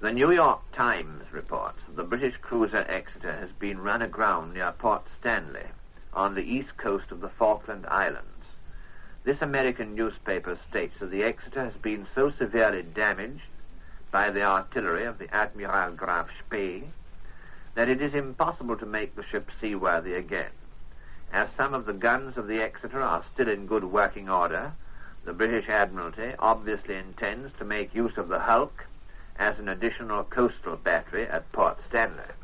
The New York Times reports that the British cruiser Exeter has been run aground near Port Stanley on the east coast of the Falkland Islands. This American newspaper states that the Exeter has been so severely damaged by the artillery of the Admiral Graf Spee that it is impossible to make the ship seaworthy again. As some of the guns of the Exeter are still in good working order, the British Admiralty obviously intends to make use of the hulk as an additional coastal battery at Port Stanley.